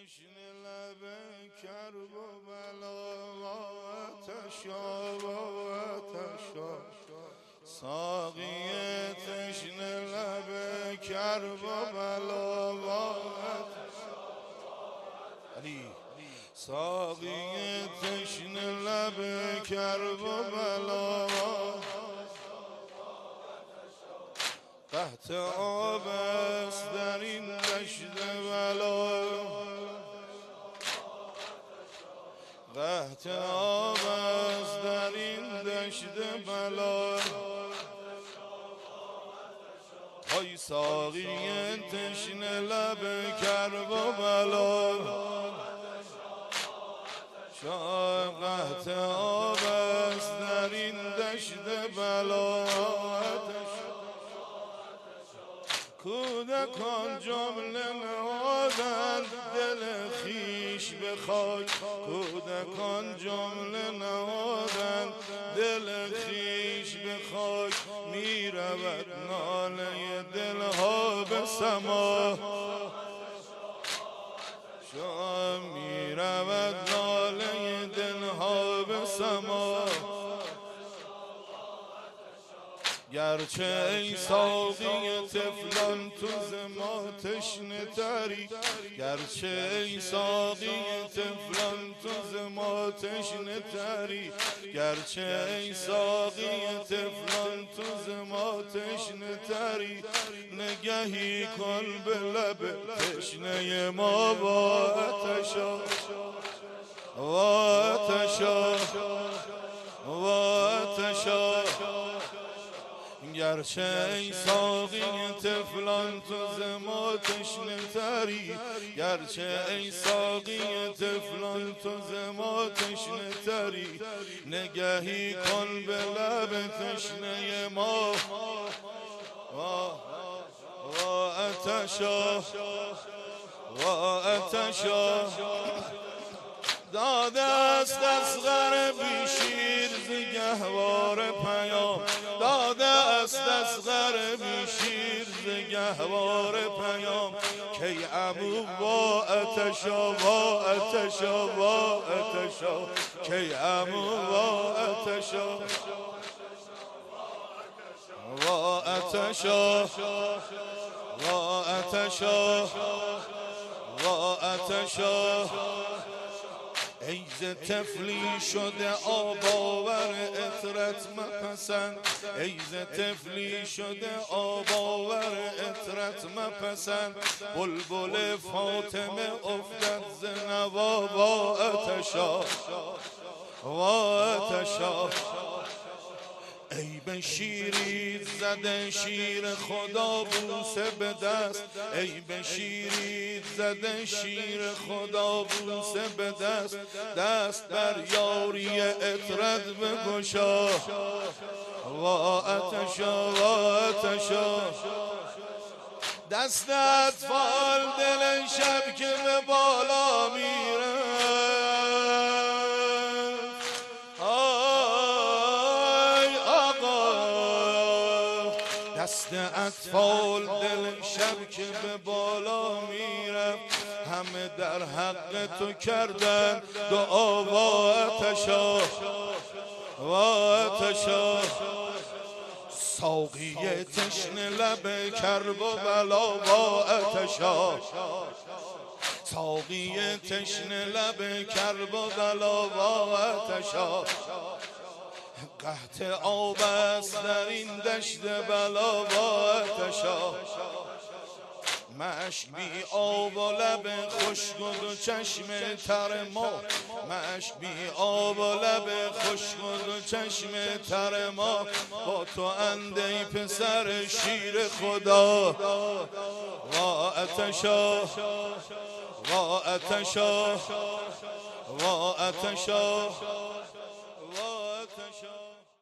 تشنه لب کرب و بلاغتشا ساقی تشنه لب کرب و بلاغتشا ساقی تشنه لب کرب و بلاغتشا قحط آب است در این دشت بلا قحط آب است در این دشت بلا های ساقی تشنه لب کرب و بلا قحط آب است در این دشت بلا کودکان جمله نهادند دل خیش به خاک کودکان جمله نهادند دل خیش به خاک می رود ناله دلها به سما می رود ناله دلها به سما گرچه ای ساقی طفلان تو ز ما تشنه تری گرچه ای ساقی طفلان تو ز ما تشنه تری گرچه ای ساقی طفلان تو ز ما تشنه تری نگهی کن به لب تشنه ما با آتشا و آتشا و آتشا گرچه ای ساقی طفلان تو ز ما تشنه تری گرچه ای ساقی طفلان تو ز ما تشنه تری نگهی کن به لب تشنه ما و آتشا و آتشا داده است اصغر بی شیر ز گهوار پیام داده است اصغر بی شیر ز گهوار پیام کی عمو با آتشا با آتشا با آتشا کی عمو با آتشا با آتشا با آتشا با آتشا ای ز طفلی شده آب آور عطرت مپسند ای ز طفلی شده آب آور عطرت مپسند بلبل فاطمه افتد ز نوا با آتشا و آتشا ای به شیری زده شیر خدا بوسه به دست ای به شیری زده شیر خدا بوسه به دست دست بر یاری عطرت بگشا و آتشا و آتشا دست اطفال دل شب که به بالا میره دست اطفال دل شب که به بالا میرفت همه در حق تو کردن دعا و آتشا و آتشا ساقی تشنه لب کرب و بلا و آتشا ساقی تشنه لب کرب و بلا و آتشا قحط آب است در این دشت بلا و آتشا مشک بی آب و لب خشک و دو چشم تر ما مشک بی آب و لب خشک و دو چشم تر ما با تو اند ای پسر شیر خدا و آتشا و آتشا و آتشا